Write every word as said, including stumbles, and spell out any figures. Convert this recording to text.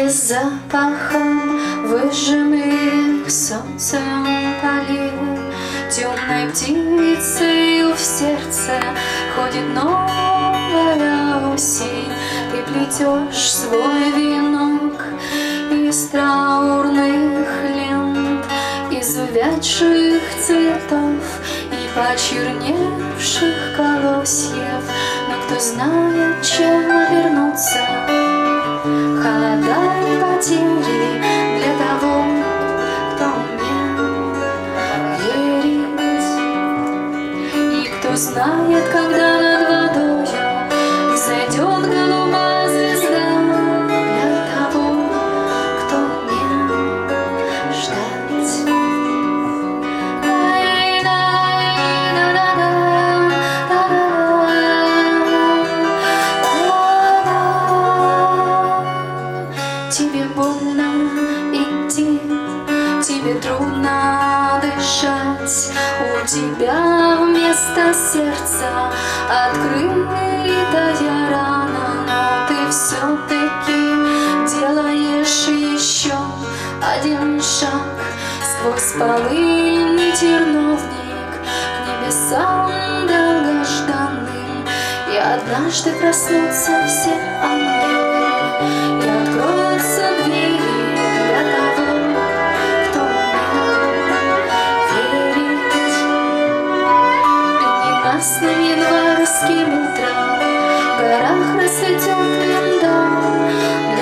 Поле с запахом выжженных солнцем полей, темной птицей в сердце ходит новая осень. Ты плетешь свой венок из траурных лент, из увядших цветов и почерневших колосьев. Но кто знает, чем вернуться, холода и потери для того, кто умел верить. И кто знает, когда над водою взойдет голубая звезда, для того, кто умел ждать. Тебе больно идти, тебе трудно дышать, у тебя вместо сердца открытая рана, но ты все-таки делаешь еще один шаг сквозь полынь терновник к небесам долгожданным. И однажды проснутся все ангелы, и откроются двери для того, кто умел верить. И ненастным январским утром в горах расцветет миндаль.